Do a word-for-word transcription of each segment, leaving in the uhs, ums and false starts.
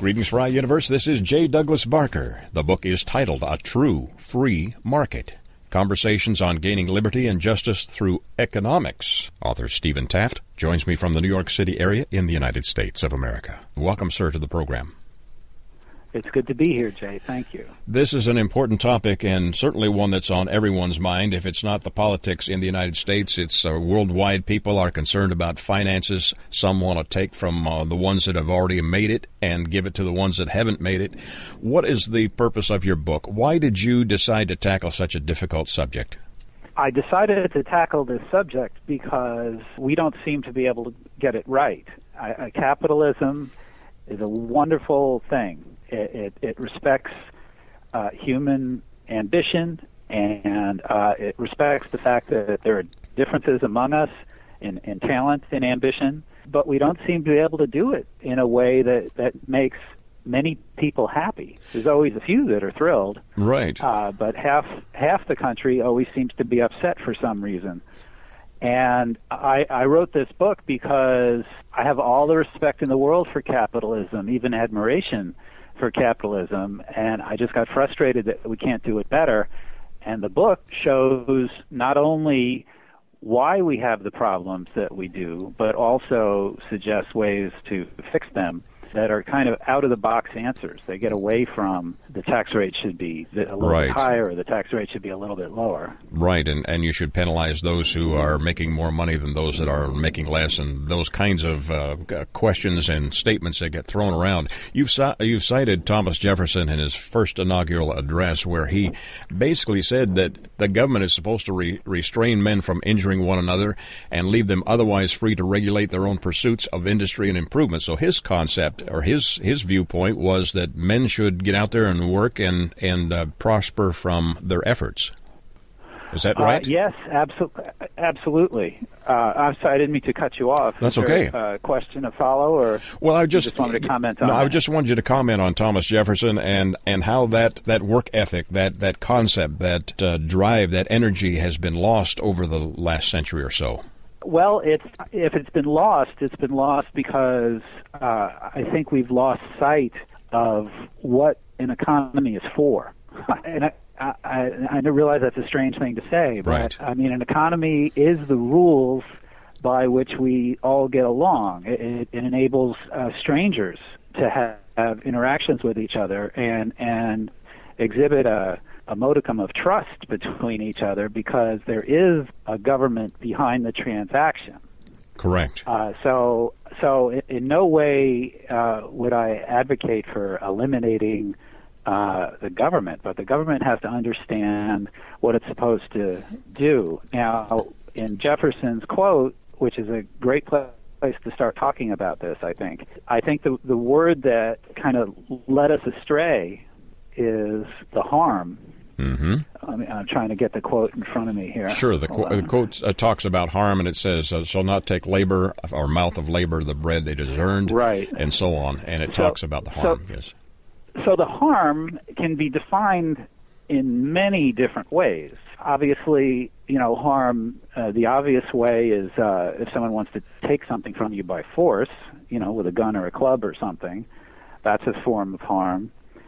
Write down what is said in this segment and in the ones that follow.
Greetings from iUniverse. This is J. Douglas Barker. The book is titled A True Free Market: Conversations on Gaining Liberty and Justice Through Economics. Author Stephen Taft joins me from the New York City area in the United States of America. Welcome, sir, to the program. It's good to be here, Jay. Thank you. This is an important topic and certainly one that's on everyone's mind. If it's not the politics in the United States, it's uh, worldwide. People are concerned about finances. Some want to take from uh, the ones that have already made it and give it to the ones that haven't made it. What is the purpose of your book? Why did you decide to tackle such a difficult subject? I decided to tackle this subject because we don't seem to be able to get it right. I, I, capitalism is a wonderful thing. It, it, it respects uh, human ambition, and uh, it respects the fact that there are differences among us in, in talent and ambition, but we don't seem to be able to do it in a way that, that makes many people happy. There's always a few that are thrilled, right? Uh, but half half the country always seems to be upset for some reason. And I, I wrote this book because I have all the respect in the world for capitalism, even admiration for capitalism, and I just got frustrated that we can't do it better. And the book shows not only why we have the problems that we do, but also suggests ways to fix them that are kind of out-of-the-box answers. They get away from the tax rate should be a little right. bit higher, or the tax rate should be a little bit lower. Right, and, and you should penalize those who are making more money than those that are making less, and those kinds of uh, questions and statements that get thrown around. You've, you've cited Thomas Jefferson in his first inaugural address, where he basically said that the government is supposed to re- restrain men from injuring one another and leave them otherwise free to regulate their own pursuits of industry and improvement. So his concept, or his his viewpoint, was that men should get out there and work and and uh, prosper from their efforts. Is that right? Uh, yes, absolutely. Absolutely. Uh, I'm sorry, I didn't mean to cut you off. That's Is okay. there a question to follow, or well, I just, you just wanted to comment on no, that? I just wanted you to comment on Thomas Jefferson and, and how that, that work ethic, that that concept, that uh, drive, that energy has been lost over the last century or so. Well, it's if it's been lost, it's been lost because uh, I think we've lost sight of what an economy is for. And I, I, I realize that's a strange thing to say, but right. I mean, an economy is the rules by which we all get along. It, it, it enables uh, strangers to have, have interactions with each other and and exhibit a a modicum of trust between each other because there is a government behind the transaction. Correct. Uh, so, so in, in no way uh, would I advocate for eliminating uh, the government, but the government has to understand what it's supposed to do. Now, in Jefferson's quote, which is a great place to start talking about this, I think, I think the the word that kind of led us astray is the harm. Mm-hmm. I mean, I'm trying to get the quote in front of me here. Sure. The, qu- the quote uh, talks about harm, and it says, uh, shall not take labor or mouth of labor the bread it has earned, right, and so on. And it so, talks about the harm, so, yes. So the harm can be defined in many different ways. Obviously, you know, harm, uh, the obvious way is uh, if someone wants to take something from you by force, you know, with a gun or a club or something, that's a form of harm.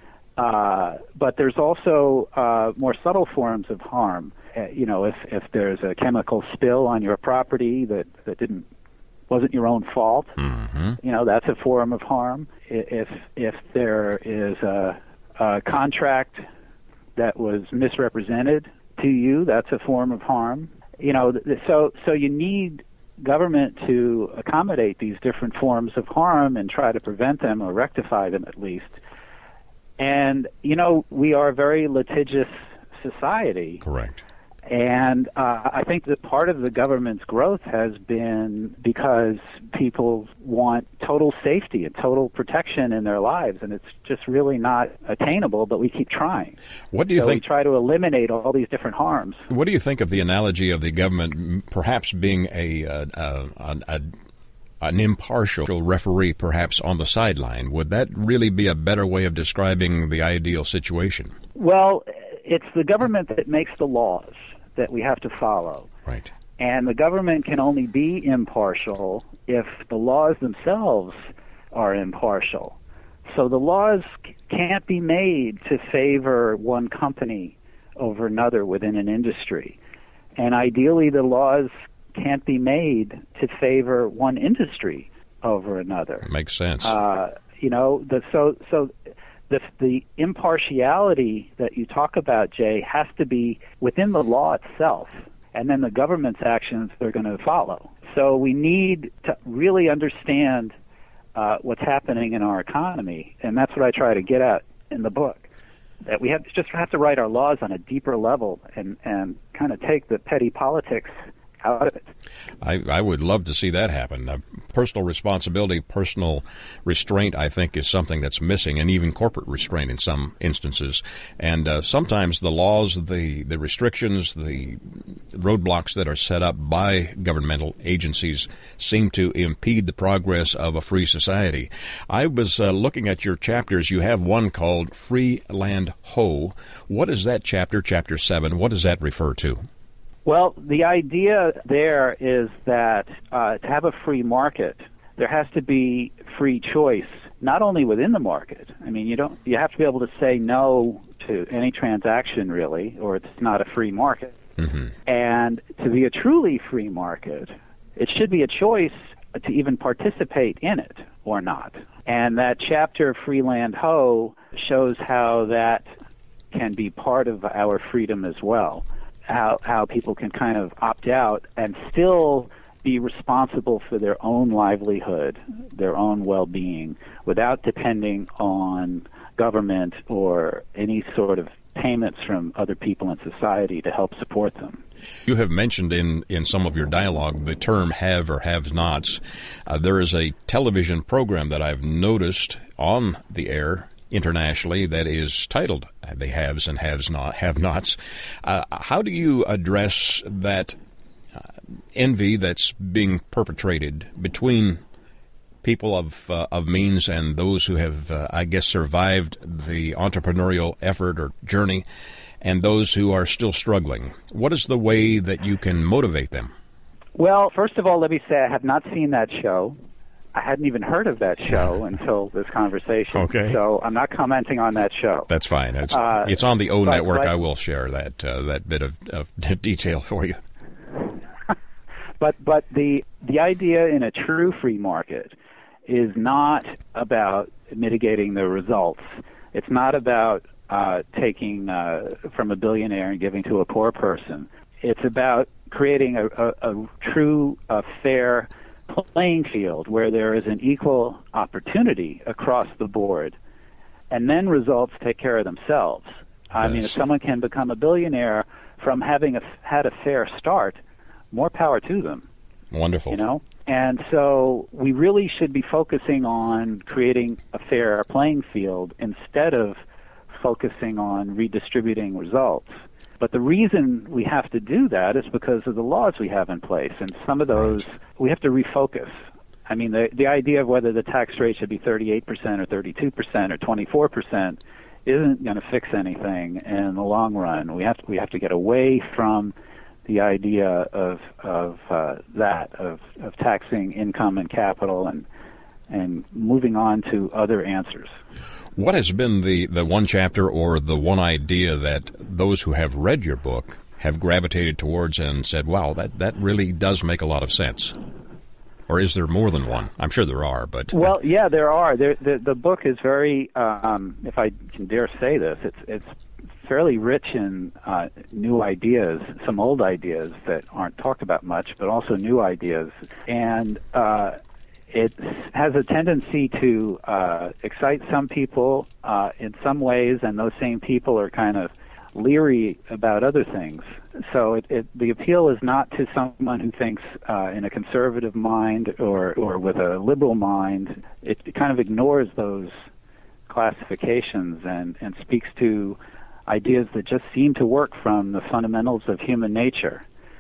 Uh, but there's also uh, more subtle forms of harm. Uh, you know, if, if there's a chemical spill on your property that, that didn't wasn't your own fault, mm-hmm. you know, that's a form of harm. If if there is a, a contract that was misrepresented to you, that's a form of harm. You know, so so you need government to accommodate these different forms of harm and try to prevent them or rectify them at least. And, you know, we are a very litigious society. Correct. And uh, I think that part of the government's growth has been because people want total safety and total protection in their lives, and it's just really not attainable, but we keep trying. What do you so think? we try to eliminate all these different harms. What do you think of the analogy of the government perhaps being a, a, a, a, a an impartial referee, perhaps on the sideline? Would that really be a better way of describing the ideal situation? Well, it's the government that makes the laws that we have to follow. Right. And the government can only be impartial if the laws themselves are impartial. So the laws c- can't be made to favor one company over another within an industry. And ideally, the laws can't be made to favor one industry over another. Makes sense. Uh, you know, the, so so the the impartiality that you talk about, Jay, has to be within the law itself, and then the government's actions are going to follow. So we need to really understand uh, what's happening in our economy, and that's what I try to get at in the book. That we have just have to write our laws on a deeper level and, and kind of take the petty politics out of it. I, I would love to see that happen. Uh, personal responsibility, personal restraint, I think, is something that's missing, and even corporate restraint in some instances. And uh, sometimes the laws, the, the restrictions, the roadblocks that are set up by governmental agencies seem to impede the progress of a free society. I was uh, looking at your chapters. You have one called Free Land Ho. What is that chapter, chapter seven? What does that refer to? Well, the idea there is that uh, to have a free market, there has to be free choice, not only within the market. I mean, you don't you have to be able to say no to any transaction, really, or it's not a free market. Mm-hmm. And to be a truly free market, it should be a choice to even participate in it or not. And that chapter, Free Land Ho, shows how that can be part of our freedom as well. How how people can kind of opt out and still be responsible for their own livelihood, their own well-being, without depending on government or any sort of payments from other people in society to help support them. You have mentioned in, in some of your dialogue the term have or have-nots. Uh, there is a television program that I've noticed on the air internationally that is titled The Haves and Haves Not Have-Nots. Uh, how do you address that uh, envy that's being perpetrated between people of uh, of means and those who have, uh, I guess, survived the entrepreneurial effort or journey, and those who are still struggling? What is the way that you can motivate them? Well, first of all, let me say I have not seen that show. I hadn't even heard of that show until this conversation. Okay. So I'm not commenting on that show. That's fine. It's, uh, it's on the O but, Network. but, I will share that uh, that bit of, of detail for you. but but the the idea in a true free market is not about mitigating the results. It's not about uh, taking uh, from a billionaire and giving to a poor person. It's about creating a, a, a true, uh, fair playing field where there is an equal opportunity across the board, and then results take care of themselves. I mean, if someone can become a billionaire from having a, had a fair start, more power to them. Wonderful. You know? And so we really should be focusing on creating a fair playing field instead of focusing on redistributing results. But the reason we have to do that is because of the laws we have in place, and some of those right. we have to refocus. I mean, the the idea of whether the tax rate should be thirty-eight percent or thirty-two percent or twenty-four percent isn't going to fix anything in the long run. We have to, we have to get away from the idea of of uh, that of of taxing income and capital and and moving on to other answers. What has been the, the one chapter or the one idea that those who have read your book have gravitated towards and said, wow, that, that really does make a lot of sense? Or is there more than one? I'm sure there are, but... Well, yeah, there are. There, the, the book is very, um, if I can dare say this, it's it's fairly rich in uh, new ideas, some old ideas that aren't talked about much, but also new ideas. And... Uh, It has a tendency to uh, excite some people uh, in some ways, and those same people are kind of leery about other things. So it, it, the appeal is not to someone who thinks uh, in a conservative mind or, or with a liberal mind. It, it kind of ignores those classifications and, and speaks to ideas that just seem to work from the fundamentals of human nature.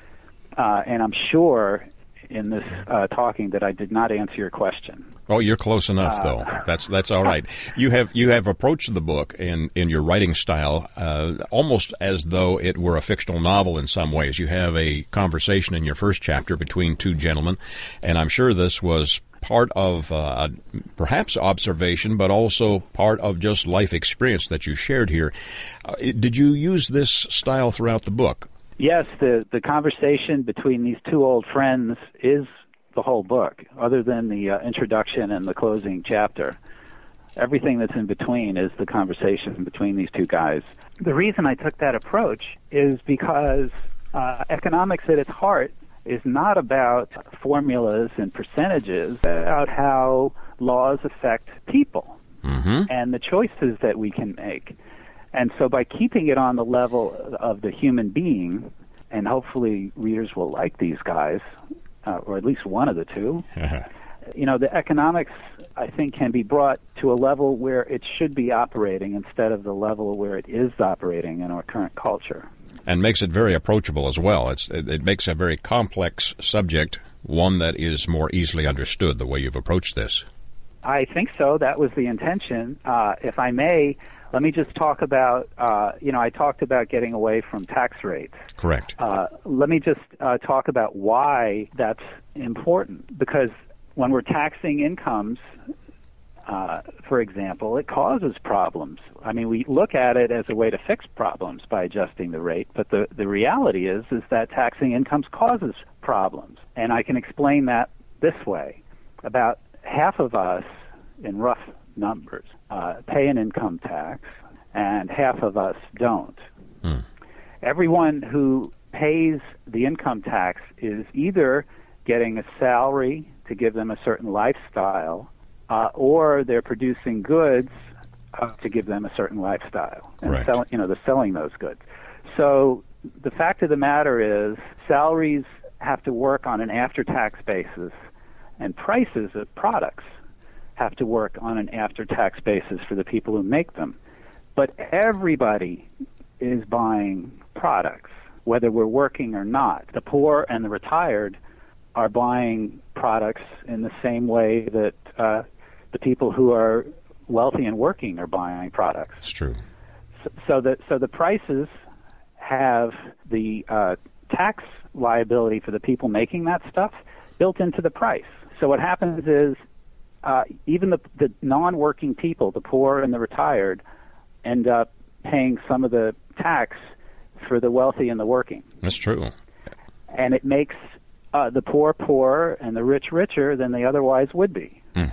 Uh, and I'm sure in this uh, talking that I did not answer your question. Oh, you're close enough, uh, though. That's that's all right. You have you have approached the book in, in your writing style uh, almost as though it were a fictional novel in some ways. You have a conversation in your first chapter between two gentlemen, and I'm sure this was part of uh, perhaps observation, but also part of just life experience that you shared here. Uh, did you use this style throughout the book? Yes, the, the conversation between these two old friends is the whole book, other than the uh, introduction and the closing chapter. Everything that's in between is the conversation between these two guys. The reason I took that approach is because uh, economics at its heart is not about formulas and percentages, about how laws affect people mm-hmm. and the choices that we can make. And so by keeping it on the level of the human being, and hopefully readers will like these guys, uh, or at least one of the two, you know, the economics, I think, can be brought to a level where it should be operating instead of the level where it is operating in our current culture. And makes it very approachable as well. It's, it, it makes a very complex subject, one that is more easily understood, the way you've approached this. I think so. That was the intention. Uh, if I may, let me just talk about, uh, you know, I talked about getting away from tax rates. Correct. Uh, let me just uh, talk about why that's important. Because when we're taxing incomes, uh, for example, it causes problems. I mean, we look at it as a way to fix problems by adjusting the rate, but the, the reality is is that taxing incomes causes problems. And I can explain that this way. About half of us, in rough numbers, uh, pay an income tax, and half of us don't. Hmm. Everyone who pays the income tax is either getting a salary to give them a certain lifestyle, uh, or they're producing goods uh, to give them a certain lifestyle. And right. sell, you know, they're selling those goods. So the fact of the matter is salaries have to work on an after-tax basis, and prices of products have to work on an after-tax basis for the people who make them. But everybody is buying products, whether we're working or not. The poor and the retired are buying products in the same way that uh, the people who are wealthy and working are buying products. It's true. So, so, the, so the prices have the uh, tax liability for the people making that stuff built into the price. So what happens is uh, even the, the non-working people, the poor and the retired, end up paying some of the tax for the wealthy and the working. That's true. And it makes uh, the poor poorer and the rich richer than they otherwise would be. Mm.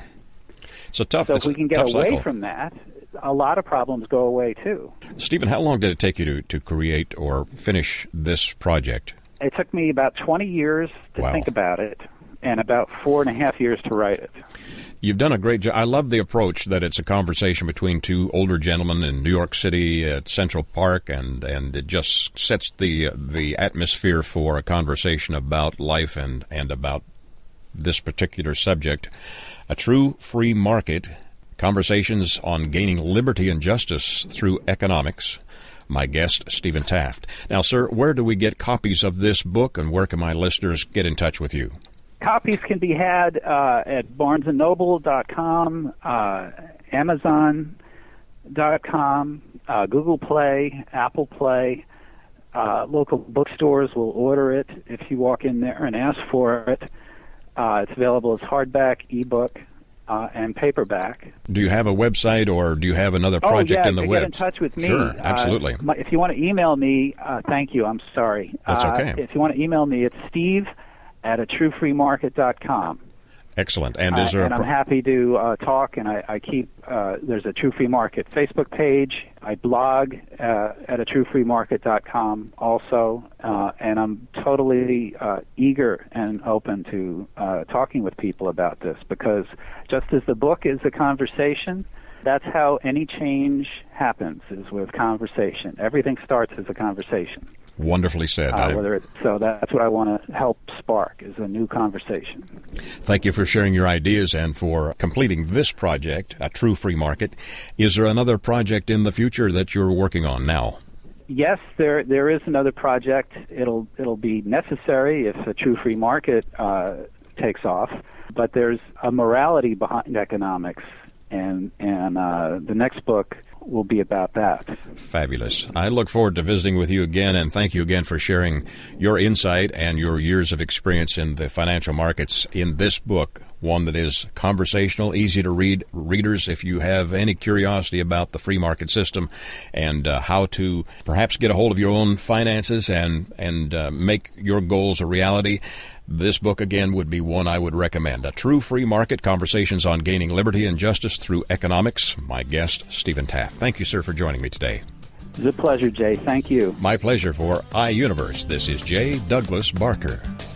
So tough. So if we can get away cycle. from that, a lot of problems go away too. Stephen, how long did it take you to, to create or finish this project? It took me about twenty years to wow. think about it, and about four and a half years to write it. You've done a great job. I love the approach that it's a conversation between two older gentlemen in New York City at Central Park, and, and it just sets the the atmosphere for a conversation about life and, and about this particular subject. A True Free Market, Conversations on Gaining Liberty and Justice Through Economics. My guest, Stephen Taft. Now, sir, where do we get copies of this book, and where can my listeners get in touch with you? Copies can be had uh, at barnes and noble dot com, uh, amazon dot com, uh, Google Play, Apple Play. Uh, local bookstores will order it if you walk in there and ask for it. Uh, it's available as hardback, ebook, uh, and paperback. Do you have a website, or do you have another project oh, yeah, in the to web? Get in touch with me. Sure, absolutely. Uh, my, if you want to email me, uh, thank you. I'm sorry. That's okay. Uh, if you want to email me, it's Steve at a true free market dot com. Excellent. And is there uh, and a pro- I'm happy to uh, talk, and I, I keep, uh, there's a True Free Market Facebook page. I blog uh, at a true free market dot com also, uh, and I'm totally uh, eager and open to uh, talking with people about this, because just as the book is a conversation, that's how any change happens, is with conversation. Everything starts as a conversation. Wonderfully said. Uh, whether it, so that's what I want to help spark, is a new conversation. Thank you for sharing your ideas and for completing this project, A True Free Market. Is there another project in the future that you're working on now? Yes, there there is another project. It'll it'll be necessary if a True Free Market uh, takes off. But there's a morality behind economics, and and uh, the next book will be about that. Fabulous. I look forward to visiting with you again, and thank you again for sharing your insight and your years of experience in the financial markets in this book, one that is conversational, easy to read. Readers, if you have any curiosity about the free market system and uh, how to perhaps get a hold of your own finances and, and uh, make your goals a reality, this book, again, would be one I would recommend. A True Free Market, Conversations on Gaining Liberty and Justice Through Economics. My guest, Stephen Taft. Thank you, sir, for joining me today. It's a pleasure, Jay. Thank you. My pleasure. For iUniverse, this is J. Douglas Barker.